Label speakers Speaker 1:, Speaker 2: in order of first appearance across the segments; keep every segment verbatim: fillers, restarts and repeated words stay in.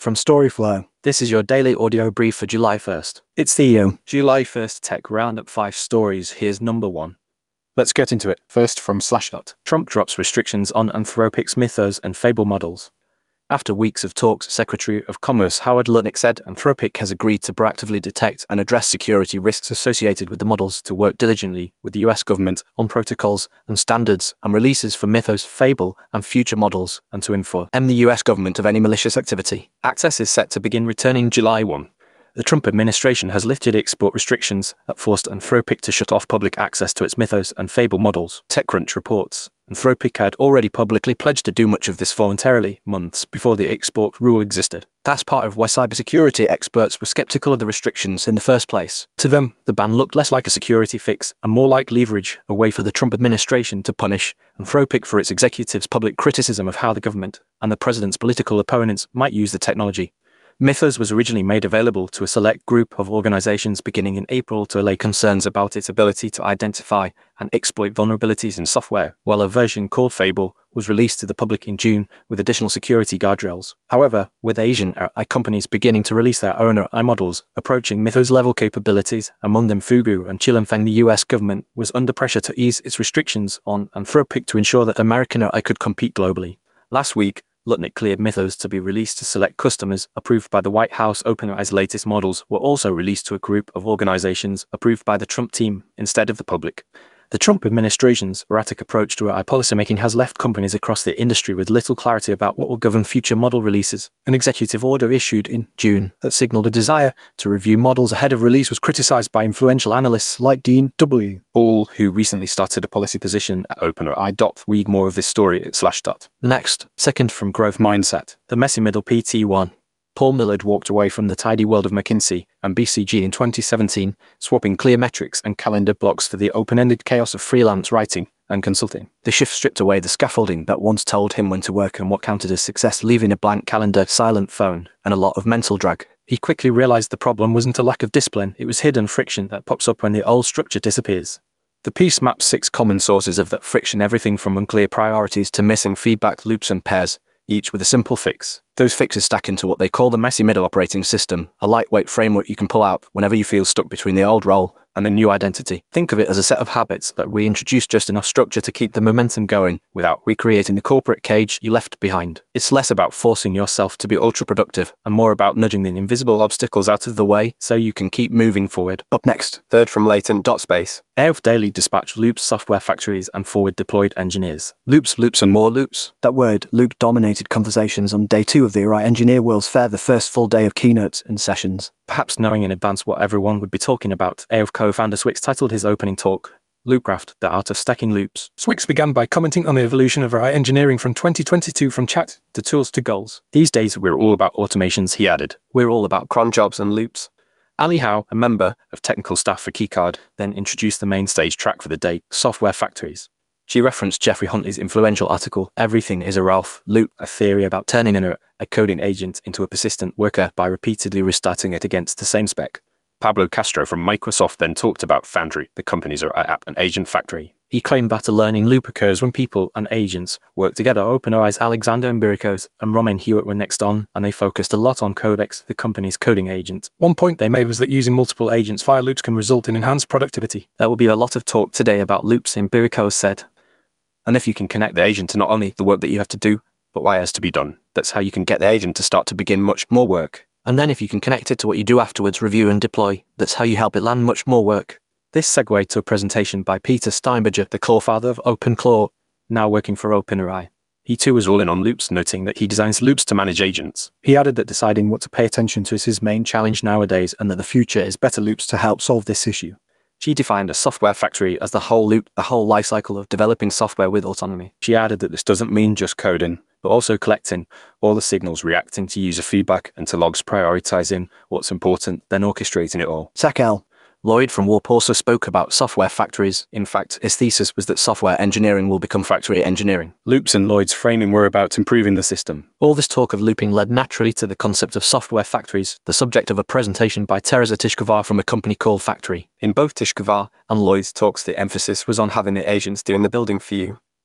Speaker 1: From Storyflow,
Speaker 2: This is your daily audio brief for July first.
Speaker 1: it's Theo.
Speaker 2: July first Tech Roundup five stories. Here's number one.
Speaker 1: Let's get into it. First from Slashdot.
Speaker 2: Trump drops restrictions on Anthropic's Mythos and Fable models. After weeks of talks, Secretary of Commerce Howard Lutnick said Anthropic has agreed to proactively detect and address security risks associated with the models, to work diligently with the U S government on protocols and standards and releases for Mythos, Fable, and future models, and to inform the U S government of any malicious activity. Access is set to begin returning July first. The Trump administration has lifted export restrictions that forced Anthropic to shut off public access to its Mythos and Fable models. TechCrunch reports Anthropic had already publicly pledged to do much of this voluntarily months before the export rule existed. That's part of why cybersecurity experts were skeptical of the restrictions in the first place. To them, the ban looked less like a security fix and more like leverage, a way for the Trump administration to punish Anthropic for its executives' public criticism of how the government and the president's political opponents might use the technology. Mythos was originally made available to a select group of organizations beginning in April to allay concerns about its ability to identify and exploit vulnerabilities in software, while a version called Fable was released to the public in June with additional security guardrails. However, with Asian A I companies beginning to release their own A I models approaching Mythos-level capabilities, among them Fugu and Chilunfeng, the U S government was under pressure to ease its restrictions on Anthropic to ensure that American A I could compete globally. Last week, Lutnick cleared Mythos to be released to select customers approved by the White House. OpenAI's latest models were also released to a group of organizations approved by the Trump team instead of the public. The Trump administration's erratic approach to A I policymaking has left companies across the industry with little clarity about what will govern future model releases. An executive order issued in June that signaled a desire to review models ahead of release was criticized by influential analysts like Dean W. Hall, who recently started a policy position at OpenAI. Read more of this story at Slashdot. Next, second from Growth Mindset, the messy middle P T one. Paul Millard walked away from the tidy world of McKinsey and B C G in twenty seventeen, swapping clear metrics and calendar blocks for the open-ended chaos of freelance writing and consulting. The shift stripped away the scaffolding that once told him when to work and what counted as success, leaving a blank calendar, silent phone, and a lot of mental drag. He quickly realized the problem wasn't a lack of discipline, it was hidden friction that pops up when the old structure disappears. The piece maps six common sources of that friction, everything from unclear priorities to missing feedback loops and pairs, each with a simple fix. Those fixes stack into what they call the messy middle operating system, a lightweight framework you can pull out whenever you feel stuck between the old role and the new identity. Think of it as a set of habits that reintroduce just enough structure to keep the momentum going without recreating the corporate cage you left behind. It's less about forcing yourself to be ultra productive and more about nudging the invisible obstacles out of the way so you can keep moving forward. Up next, third from Latent Dot Space. Airf Daily dispatched Loops software factories and forward deployed engineers. Loops, loops, and more loops.
Speaker 1: That word loop dominated conversations on day two of the A I Engineer World's Fair, the first full day of keynotes and sessions.
Speaker 2: Perhaps knowing in advance what everyone would be talking about, Airf co-founder Swix titled his opening talk, Loopcraft, the art of stacking loops. Swix began by commenting on the evolution of A I engineering from twenty twenty-two, from chat to tools to goals. These days we're all about automations, he added. We're all about cron jobs and loops. Ali Howe, a member of technical staff for Keycard, then introduced the main stage track for the day, Software Factories. She referenced Jeffrey Huntley's influential article, Everything is a Ralph Loop, a theory about turning a, a coding agent into a persistent worker by repeatedly restarting it against the same spec. Pablo Castro from Microsoft then talked about Foundry, the company's app and agent factory. He claimed that a learning loop occurs when people and agents work together. OpenAI's Alexander Mbiricos and Romain Hewitt were next on, and they focused a lot on Codex, the company's coding agent. One point they made was that using multiple agents via loops can result in enhanced productivity. There will be a lot of talk today about loops, Mbiricos said. And if you can connect the agent to not only the work that you have to do, but what has to be done, that's how you can get the agent to start to begin much more work. And then if you can connect it to what you do afterwards, review and deploy, that's how you help it land much more work. This segued to a presentation by Peter Steinberger, the co-founder of OpenClaw, now working for OpenAI. He too was all in on loops, noting that he designs loops to manage agents. He added that deciding what to pay attention to is his main challenge nowadays, and that the future is better loops to help solve this issue. She defined a software factory as the whole loop, the whole lifecycle of developing software with autonomy. She added that this doesn't mean just coding, but also collecting all the signals, reacting to user feedback and to logs, prioritizing what's important, then orchestrating it all.
Speaker 1: Sakel.
Speaker 2: Lloyd from Warp also spoke about software factories. In fact, his thesis was that software engineering will become factory engineering. Loops and Lloyd's framing were about improving the system. All this talk of looping led naturally to the concept of software factories, the subject of a presentation by Teresa Tishkovar from a company called Factory. In both Tishkovar and Lloyd's talks, the emphasis was on having the agents doing the building for you.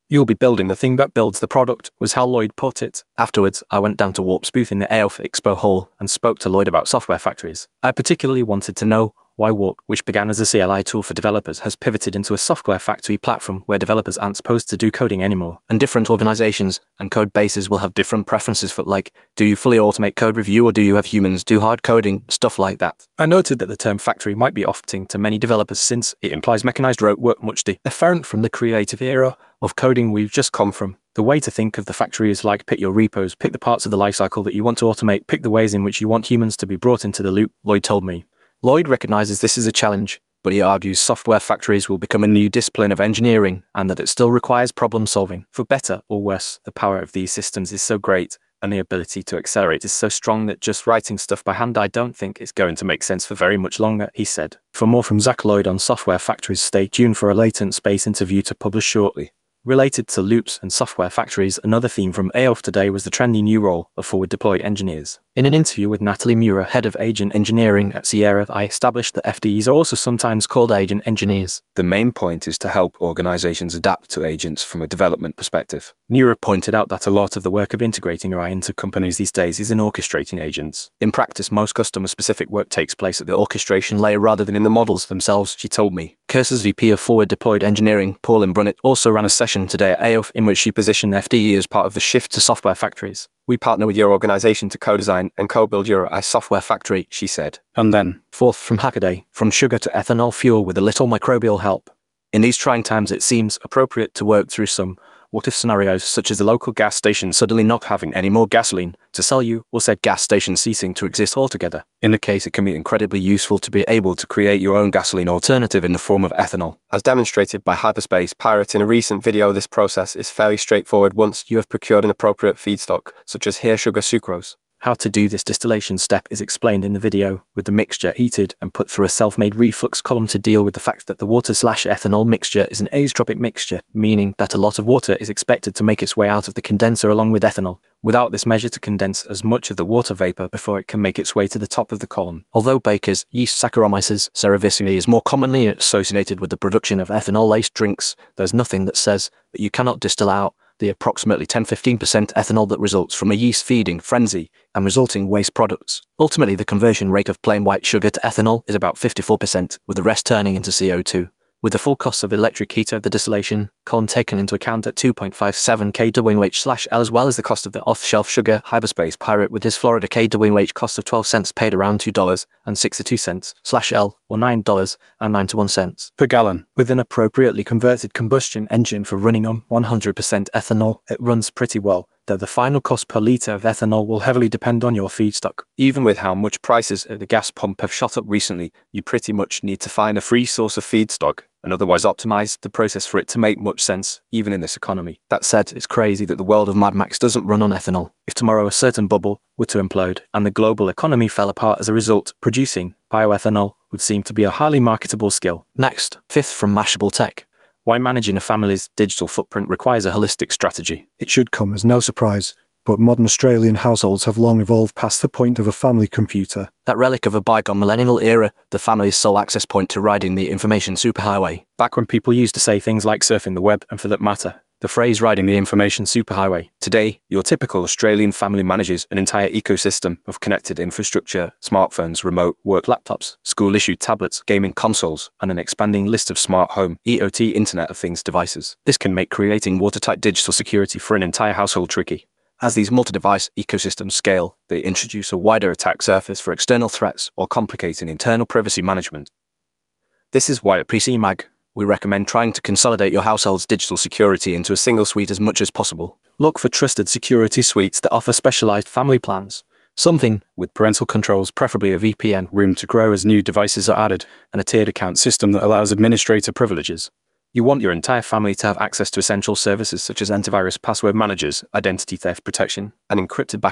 Speaker 2: You'll be building the thing that builds the product, was how Lloyd put it. Afterwards, I went down to Warp's booth in the A O F Expo Hall and spoke to Lloyd about software factories. I particularly wanted to know why Warp, which began as a C L I tool for developers, has pivoted into a software factory platform where developers aren't supposed to do coding anymore.
Speaker 1: And different organizations and code bases will have different preferences for, like, do you fully automate code review or do you have humans do hard coding, stuff like that.
Speaker 2: I noted that the term factory might be off-putting to many developers since it implies mechanized rote work, much different from the creative era of coding we've just come from. The way to think of the factory is like pick your repos, pick the parts of the lifecycle that you want to automate, pick the ways in which you want humans to be brought into the loop, Lloyd told me.
Speaker 1: Lloyd recognizes this is a challenge, but he argues software factories will become a new discipline of engineering and that it still requires problem solving.
Speaker 2: For better or worse, the power of these systems is so great and the ability to accelerate is so strong that just writing stuff by hand I don't think is going to make sense for very much longer, he said. For more from Zach Lloyd on software factories, stay tuned for a latent space interview to publish shortly. Related to loops and software factories, another theme from A O F today was the trendy new role of forward deployed engineers. In an interview with Natalie Mura, head of agent engineering at Sierra, I established that F D Es are also sometimes called agent engineers.
Speaker 3: The main point is to help organizations adapt to agents from a development perspective.
Speaker 2: Mura pointed out that a lot of the work of integrating A I into companies these days is in orchestrating agents.
Speaker 1: In practice, most customer-specific work takes place at the orchestration layer rather than in the models themselves, she told me. Cursor's V P of Forward Deployed Engineering, Pauline Brunnett, also ran a session today at A O F in which she positioned F D E as part of the shift to software factories.
Speaker 3: We partner with your organization to co-design and co-build your A I software factory, she said.
Speaker 2: And then, fourth from Hackaday, from sugar to ethanol fuel with a little microbial help. In these trying times, it seems appropriate to work through some what-if scenarios, such as the local gas station suddenly not having any more gasoline to sell you, or said gas station ceasing to exist altogether.
Speaker 3: In the case, it can be incredibly useful to be able to create your own gasoline alternative in the form of ethanol. As demonstrated by Hyperspace Pirate in a recent video, this process is fairly straightforward once you have procured an appropriate feedstock, such as hair sugar sucrose.
Speaker 2: How to do this distillation step is explained in the video, with the mixture heated and put through a self-made reflux column to deal with the fact that the water-slash-ethanol mixture is an azeotropic mixture, meaning that a lot of water is expected to make its way out of the condenser along with ethanol, without this measure to condense as much of the water vapor before it can make its way to the top of the column.
Speaker 1: Although Baker's yeast Saccharomyces cerevisiae is more commonly associated with the production of ethanol-laced drinks, there's nothing that says that you cannot distill out the approximately ten to fifteen percent ethanol that results from a yeast feeding frenzy and resulting waste products. Ultimately, the conversion rate of plain white sugar to ethanol is about fifty-four percent, with the rest turning into C O two. With the full cost of the electric heater, the distillation column taken into account at two point five seven kilowatts slash L, as well as the cost of the off-shelf sugar, Hyperspace Pirate with his Florida kilowatts cost of twelve cents paid around two dollars and sixty-two cents slash L, or nine dollars and ninety-one cents
Speaker 2: per gallon. With an appropriately converted combustion engine for running on one hundred percent ethanol, it runs pretty well, though the final cost per litre of ethanol will heavily depend on your feedstock.
Speaker 3: Even with how much prices at the gas pump have shot up recently, you pretty much need to find a free source of feedstock and otherwise optimize the process for it to make much sense, even in this economy.
Speaker 1: That said, it's crazy that the world of Mad Max doesn't run on ethanol.
Speaker 2: If tomorrow a certain bubble were to implode and the global economy fell apart as a result, producing bioethanol would seem to be a highly marketable skill.
Speaker 1: Next, fifth from Mashable Tech.
Speaker 2: Why managing a family's digital footprint requires a holistic strategy.
Speaker 4: It should come as no surprise, but modern Australian households have long evolved past the point of a family computer.
Speaker 1: That relic of a bygone millennial era, the family's sole access point to riding the information superhighway.
Speaker 2: Back when people used to say things like surfing the web, and for that matter, the phrase riding the information superhighway.
Speaker 3: Today, your typical Australian family manages an entire ecosystem of connected infrastructure, smartphones, remote work laptops, school-issued tablets, gaming consoles, and an expanding list of smart home, I O T, Internet of Things devices. This can make creating watertight digital security for an entire household tricky.
Speaker 1: As these multi-device ecosystems scale, they introduce a wider attack surface for external threats or complicating internal privacy management. This is why at P C Mag, we recommend trying to consolidate your household's digital security into a single suite as much as possible.
Speaker 2: Look for trusted security suites that offer specialized family plans. Something with parental controls, preferably a V P N, room to grow as new devices are added, and a tiered account system that allows administrator privileges. You want your entire family to have access to essential services such as antivirus, password managers, identity theft protection, and encrypted backup.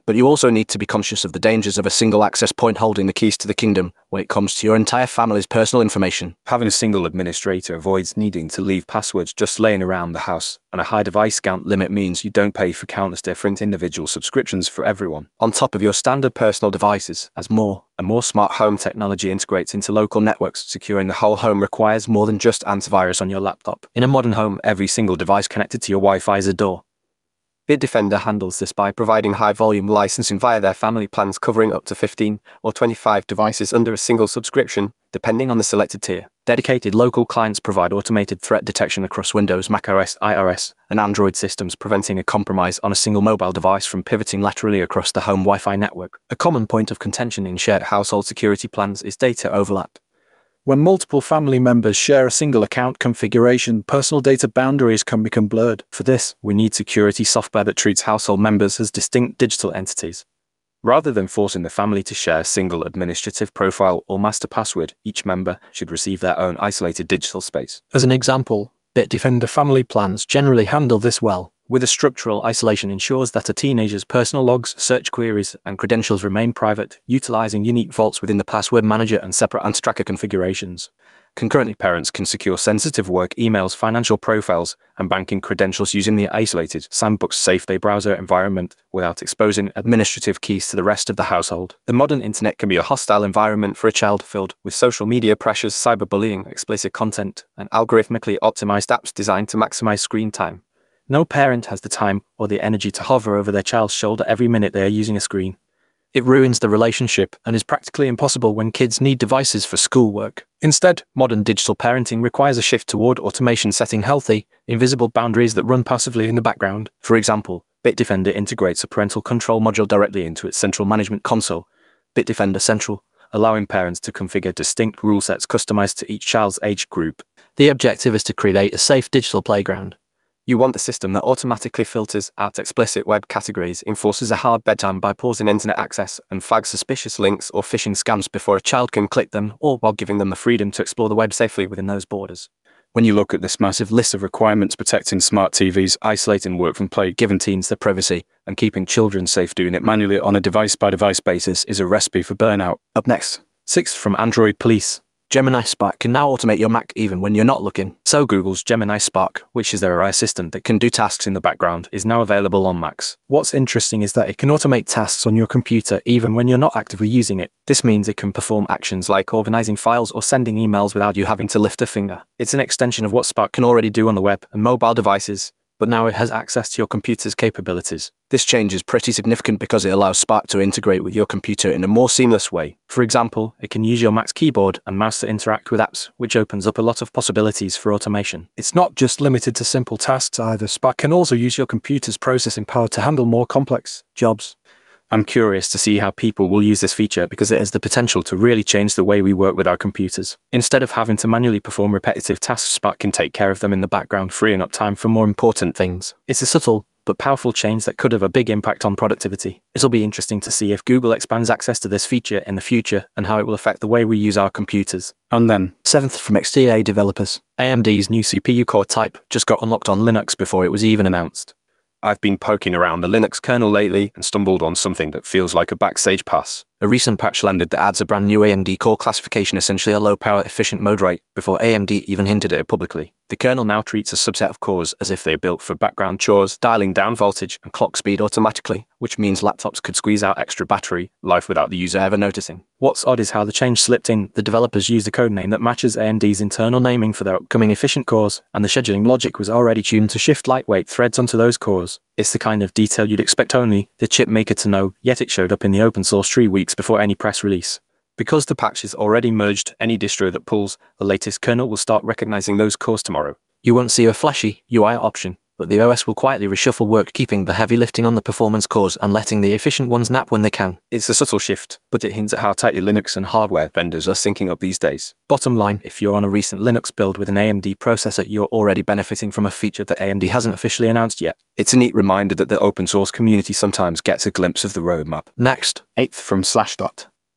Speaker 1: But you also need to be conscious of the dangers of a single access point holding the keys to the kingdom when it comes to your entire family's personal information.
Speaker 3: Having a single administrator avoids needing to leave passwords just laying around the house, and a high device count limit means you don't pay for countless different individual subscriptions for everyone, on top of your standard personal devices. As more and more smart home technology integrates into local networks, securing the whole home requires more than just antivirus on your laptop. In a modern home, every single device connected to your Wi-Fi is a door. Bitdefender handles this by providing high-volume licensing via their family plans covering up to fifteen or twenty-five devices under a single subscription, depending on the selected tier. Dedicated local clients provide automated threat detection across Windows, macOS, iOS, and Android systems, preventing a compromise on a single mobile device from pivoting laterally across the home Wi-Fi network. A common point of contention in shared household security plans is data overlap.
Speaker 2: When multiple family members share a single account configuration, personal data boundaries can become blurred.
Speaker 3: For this, we need security software that treats household members as distinct digital entities. Rather than forcing the family to share a single administrative profile or master password, each member should receive their own isolated digital space.
Speaker 2: As an example, Bitdefender family plans generally handle this well.
Speaker 3: With a structural isolation ensures that a teenager's personal logs, search queries, and credentials remain private, utilizing unique vaults within the password manager and separate anti-tracker configurations. Concurrently, parents can secure sensitive work emails, financial profiles, and banking credentials using the isolated Sandbox SafeBay browser environment without exposing administrative keys to the rest of the household. The modern internet can be a hostile environment for a child, filled with social media pressures, cyberbullying, explicit content, and algorithmically optimized apps designed to maximize screen time. No parent has the time or the energy to hover over their child's shoulder every minute they are using a screen.
Speaker 2: It ruins the relationship and is practically impossible when kids need devices for schoolwork. Instead, modern digital parenting requires a shift toward automation, setting healthy, invisible boundaries that run passively in the background.
Speaker 3: For example, Bitdefender integrates a parental control module directly into its central management console, Bitdefender Central, allowing parents to configure distinct rule sets customized to each child's age group.
Speaker 2: The objective is to create a safe digital playground.
Speaker 3: You want a system that automatically filters out explicit web categories, enforces a hard bedtime by pausing internet access, and flags suspicious links or phishing scams before a child can click them, or while giving them the freedom to explore the web safely within those borders.
Speaker 5: When you look at this massive list of requirements protecting smart T Vs, isolating work from play,
Speaker 3: Giving teens their privacy, and keeping children safe doing it manually on a device-by-device basis is a recipe for burnout.
Speaker 1: Up next,
Speaker 3: Sixth from Android Police.
Speaker 1: Gemini Spark can now automate your Mac even when you're not looking.
Speaker 3: So Google's Gemini Spark, which is their A I assistant that can do tasks in the background, is now available on Macs.
Speaker 2: What's interesting is that it can automate tasks on your computer even when you're not actively using it.
Speaker 3: This means it can perform actions like organizing files or sending emails without you having to lift a finger. It's an extension of what Spark can already do on the web and mobile devices, but now it has access to your computer's capabilities.
Speaker 1: This change is pretty significant because it allows Spark to integrate with your computer in a more seamless way.
Speaker 3: For example, it can use your Mac's keyboard and mouse to interact with apps, which opens up a lot of possibilities for automation.
Speaker 2: It's not just limited to simple tasks either. Spark can also use your computer's processing power to handle more complex jobs.
Speaker 3: I'm curious to see how people will use this feature because it has the potential to really change the way we work with our computers. Instead of having to manually perform repetitive tasks, Spark can take care of them in the background, freeing up time for more important things. It's a subtle but powerful change that could have a big impact on productivity. It'll be interesting to see if Google expands access to this feature in the future and how it will affect the way we use our computers.
Speaker 5: And then,
Speaker 1: Seventh from X D A developers.
Speaker 3: A M D's new C P U core type just got unlocked on Linux before it was even announced. I've been poking around the Linux kernel lately and stumbled on something that feels like a backstage pass. A recent patch landed that adds a brand new A M D core classification, essentially a low-power efficient mode rate, before A M D even hinted at it publicly. The kernel now treats a subset of cores as if they're built for background chores, dialing down voltage and clock speed automatically, which means laptops could squeeze out extra battery life without the user ever noticing. What's odd is how the change slipped in. The developers used a codename that matches A M D's internal naming for their upcoming efficient cores, and the scheduling logic was already tuned to shift lightweight threads onto those cores. It's the kind of detail you'd expect only the chip maker to know, yet it showed up in the open source three weeks before any press release. Because the patch is already merged, any distro that pulls the latest kernel will start recognizing those cores tomorrow.
Speaker 1: You won't see a flashy U I option, but the O S will quietly reshuffle work, keeping the heavy lifting on the performance cores and letting the efficient ones nap when they can.
Speaker 3: It's a subtle shift, but it hints at how tightly Linux and hardware vendors are syncing up these days.
Speaker 1: Bottom line, if you're on a recent Linux build with an A M D processor, you're already benefiting from a feature that A M D hasn't officially announced yet.
Speaker 3: It's a neat reminder that the open source community sometimes gets a glimpse of the roadmap.
Speaker 1: Next,
Speaker 5: eighth from Slashdot.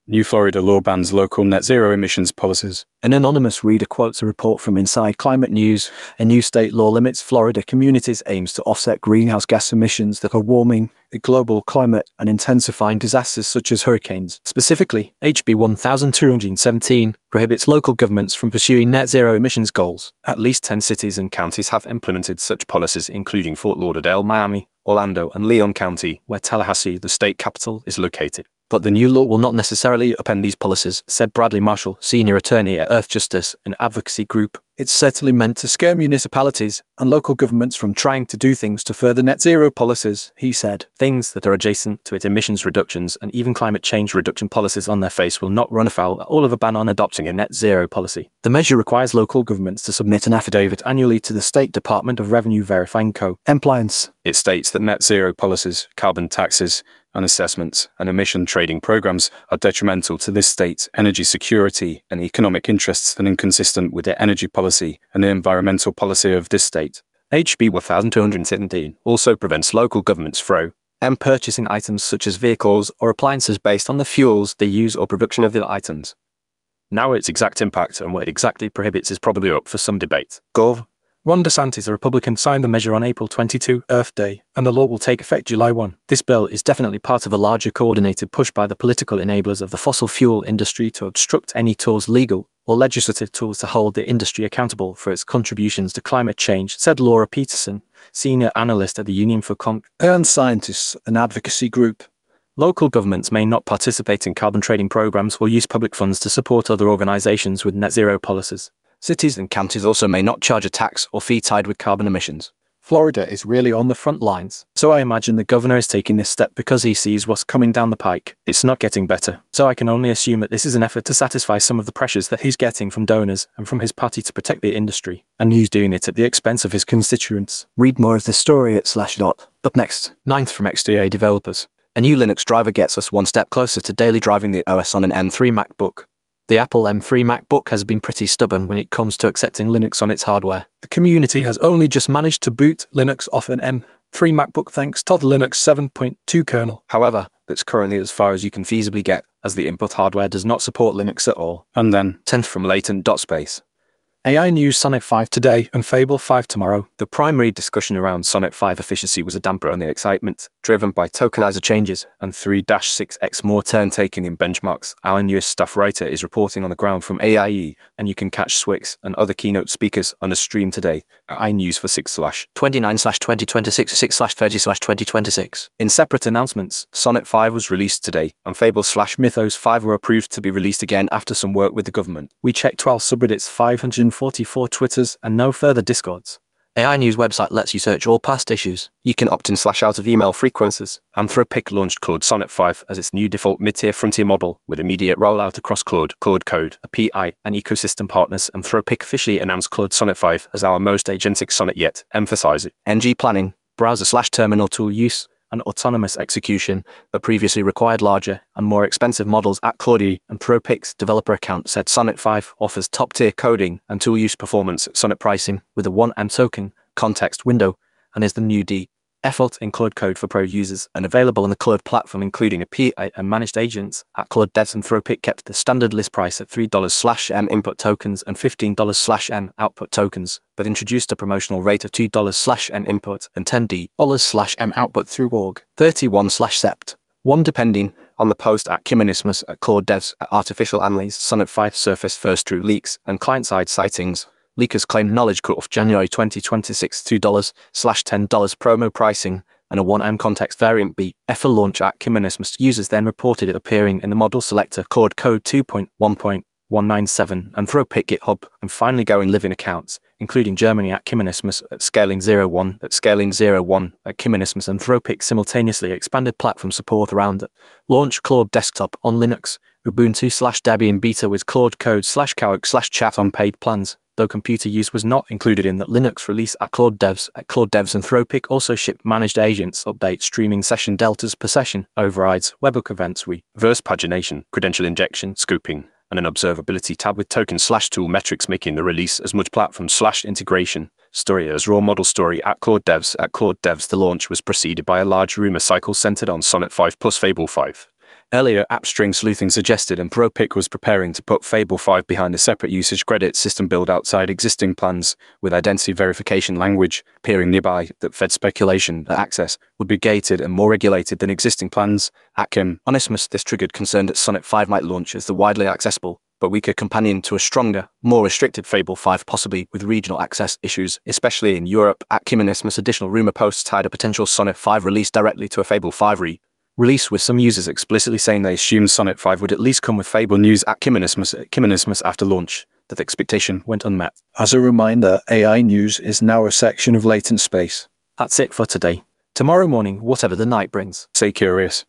Speaker 5: New Florida law bans local net zero emissions policies.
Speaker 2: An anonymous reader quotes a report from Inside Climate News. A new state law limits Florida communities' aims to offset greenhouse gas emissions that are warming the global climate and intensifying disasters such as hurricanes. Specifically, H B twelve seventeen prohibits local governments from pursuing net zero emissions goals.
Speaker 3: At least ten cities and counties have implemented such policies, including Fort Lauderdale, Miami, Orlando, and Leon County, where Tallahassee, the state capital, is located.
Speaker 1: But the new law will not necessarily upend these policies, said Bradley Marshall, senior attorney at Earth Justice, an advocacy group. It's certainly meant to scare municipalities and local governments from trying to do things to further net zero policies, he said.
Speaker 3: Things that are adjacent to its emissions reductions and even climate change reduction policies on their face will not run afoul at all of a ban on adopting a net zero policy.
Speaker 2: The measure requires local governments to submit an affidavit annually to the State Department of Revenue verifying co-compliance.
Speaker 5: It states that net zero policies, carbon taxes, and assessments and emission trading programs are detrimental to this state's energy security and economic interests and inconsistent with the energy policy and the environmental policy of this state.
Speaker 3: H B twelve seventeen also prevents local governments from and purchasing items such as vehicles or appliances based on the fuels they use or production of the items. Now its exact impact and what it exactly prohibits is probably up for some debate. Gov.
Speaker 2: Ron DeSantis, a Republican, signed the measure on April twenty-second, Earth Day, and the law will take effect July first. This bill is definitely part of a larger coordinated push by the political enablers of the fossil fuel industry to obstruct any tools, legal or legislative tools, to hold the industry accountable for its contributions to climate change, said Laura Peterson, senior analyst at the Union for Concerned Scientists, an advocacy group.
Speaker 3: Local governments may not participate in carbon trading programs or use public funds to support other organizations with net zero policies.
Speaker 1: Cities and counties also may not charge a tax or fee tied with carbon emissions.
Speaker 2: Florida is really on the front lines, so I imagine the governor is taking this step because he sees what's coming down the pike. It's not getting better, so I can only assume that this is an effort to satisfy some of the pressures that he's getting from donors and from his party to protect the industry, and he's doing it at the expense of his constituents. Read more of this story at slash dot. Up next, ninth from X D A developers.
Speaker 1: A new Linux driver gets us one step closer to daily driving the O S on an M three MacBook. The Apple M three MacBook has been pretty stubborn when it comes to accepting Linux on its hardware.
Speaker 2: The community has only just managed to boot Linux off an M three MacBook thanks to the Linux seven point two kernel.
Speaker 3: However, that's currently as far as you can feasibly get, as the input hardware does not support Linux at all.
Speaker 5: And then,
Speaker 3: tenth from Latent dot space.
Speaker 2: A I News Sonnet five today and Fable five tomorrow.
Speaker 3: The primary discussion around Sonnet five efficiency was a damper on the excitement, driven by tokenizer changes and three to six x more turn-taking in benchmarks. Our newest staff writer is reporting on the ground from A I E, and you can catch Swix and other keynote speakers on the stream today at iNews for six slash
Speaker 1: twenty-nine slash twenty twenty-six six slash thirty slash twenty twenty-six.
Speaker 3: In separate announcements, Sonnet five was released today, and Fable slash Mythos five were approved to be released again after some work with the government.
Speaker 2: We checked twelve subreddits, five hundred forty-four Twitters, and no further Discords.
Speaker 1: A I News website lets you search all past issues.
Speaker 3: You can opt in slash out of email frequencies. Anthropic launched Claude Sonnet five as its new default mid-tier frontier model, with immediate rollout across Claude, Claude Code, A P I, and ecosystem partners. Anthropic officially announced Claude Sonnet five as our most agentic sonnet yet, emphasizing
Speaker 1: N G planning, browser slash terminal tool use, and autonomous execution, but previously required larger and more expensive models at Claude. Anthropic's developer account said Sonnet five offers top-tier coding and tool use performance at Sonnet pricing with a one M token context window, and is the new default in Claude Code for pro users and available on the Claude platform, including A P I and managed agents. At Claude Devs, Anthropic kept the standard list price at three dollars slash M input tokens and fifteen dollars slash M output tokens, but introduced a promotional rate of two dollars slash M input and ten dollars slash M output through org thirty-one slash sept one depending on the post at Kimonismus at Claude Devs. At Artificial Analyse, Sonnet five surfaced first through leaks and client-side sightings. Leakers claimed knowledge cut off January twenty twenty-six two dollars slash ten dollars promo pricing and a one M context variant B. For launch at Kimonismus, users then reported it appearing in the model selector Claude Code two point one point one nine seven, Anthropic GitHub, and finally going live in accounts, including Germany at Kimonismus at Scaling zero one, at Scaling zero one, at Kimonismus. Anthropic simultaneously expanded platform support around it. Launch Claude Desktop on Linux, Ubuntu slash Debian beta with Claude Code slash Calc slash chat on paid plans, though computer use was not included in that Linux release at Claude Devs. At Claude Devs, Anthropic also shipped managed agents, update streaming session deltas per session, overrides, webhook events, reverse pagination, credential injection, scooping, and an observability tab with token slash tool metrics, making the release as much platform slash integration story as raw model story. At Claude Devs, at Claude Devs, the launch was preceded by a large rumor cycle centered on Sonnet five plus Fable five.
Speaker 3: Earlier, app string sleuthing suggested Anthropic was preparing to put Fable five behind a separate usage credit system build outside existing plans, with identity verification language appearing nearby that fed speculation that access would be gated and more regulated than existing plans. At Kim Onesimus, this triggered concern that Sonnet five might launch as the widely accessible but weaker companion to a stronger, more restricted Fable five, possibly with regional access issues, especially in Europe. At Kim Onesimus, additional rumor posts tied a potential Sonnet five release directly to a Fable five re release, with some users explicitly saying they assumed Sonnet five would at least come with Fable news at Kim Onesimus, Kim Onesimus after launch. That expectation went unmet.
Speaker 4: As a reminder, A I news is now a section of latent space.
Speaker 2: That's it for today. Tomorrow morning, whatever the night brings.
Speaker 3: Stay curious.